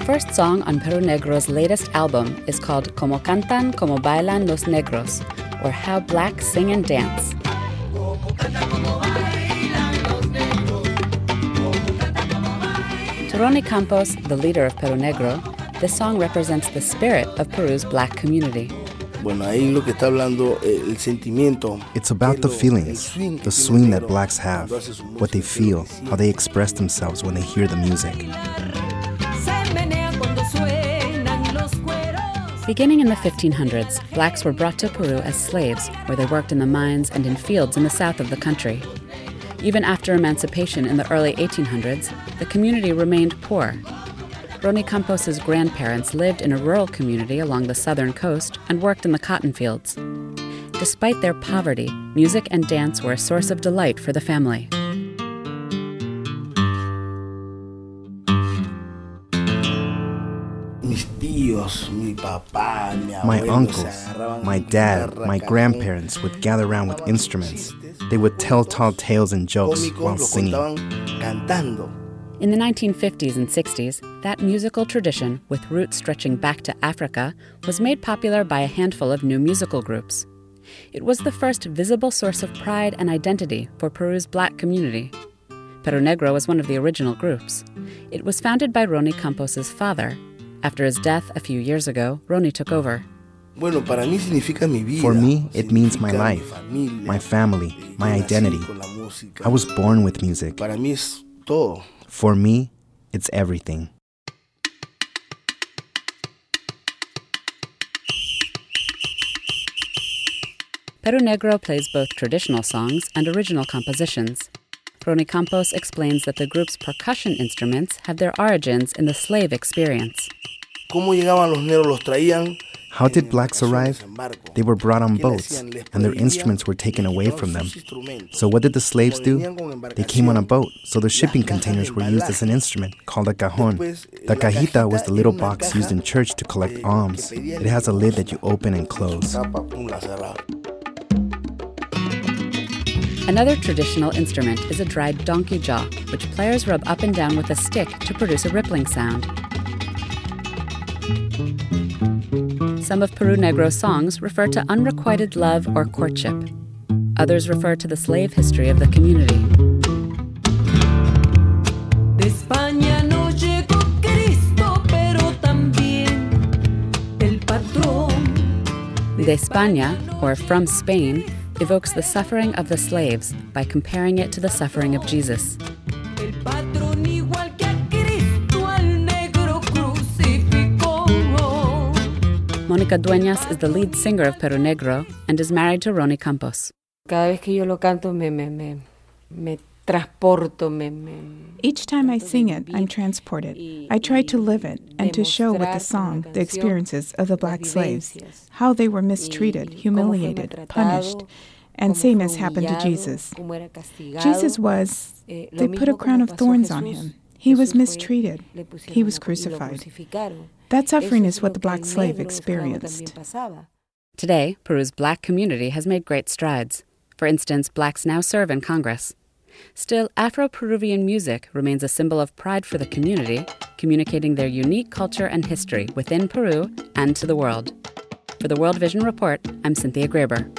first song on Peru Negro's latest album is called Como Cantan, Como Bailan los Negros, or How Blacks Sing and Dance. To Ronnie Campos, the leader of Peru Negro, this song represents the spirit of Peru's black community. It's about the feelings, the swing that blacks have, what they feel, how they express themselves when they hear the music. Beginning in the 1500s, blacks were brought to Peru as slaves, where they worked in the mines and in fields in the south of the country. Even after emancipation in the early 1800s, the community remained poor. Ronnie Campos's grandparents lived in a rural community along the southern coast and worked in the cotton fields. Despite their poverty, music and dance were a source of delight for the family. My uncles, my dad, my grandparents would gather around with instruments. They would tell tall tales and jokes while singing. In the 1950s and 60s, that musical tradition, with roots stretching back to Africa, was made popular by a handful of new musical groups. It was the first visible source of pride and identity for Peru's black community. Peru Negro was one of the original groups. It was founded by Ronnie Campos's father. After his death a few years ago, Ronnie took over. For me, it means my life, my family, my identity. I was born with music. For me, it's everything. Peru Negro plays both traditional songs and original compositions. Ronnie Campos explains that the group's percussion instruments have their origins in the slave experience. How did blacks arrive? They were brought on boats, and their instruments were taken away from them. So what did the slaves do? They came on a boat, so the shipping containers were used as an instrument called a cajon. The cajita was the little box used in church to collect alms. It has a lid that you open and close. Another traditional instrument is a dried donkey jaw, which players rub up and down with a stick to produce a rippling sound. Some of Peru Negro's songs refer to unrequited love or courtship. Others refer to the slave history of the community. De España, or From Spain, evokes the suffering of the slaves by comparing it to the suffering of Jesus. Mónica Dueñas is the lead singer of Peru Negro and is married to Ronnie Campos. Each time I sing it, I'm transported. I try to live it and to show with the song the experiences of the black slaves, how they were mistreated, humiliated, punished, and same as happened to Jesus. Jesus was, they put a crown of thorns on him. He was mistreated. He was crucified. That suffering is what the black slave experienced. Today, Peru's black community has made great strides. For instance, blacks now serve in Congress. Still, Afro-Peruvian music remains a symbol of pride for the community, communicating their unique culture and history within Peru and to the world. For the World Vision Report, I'm Cynthia Graber.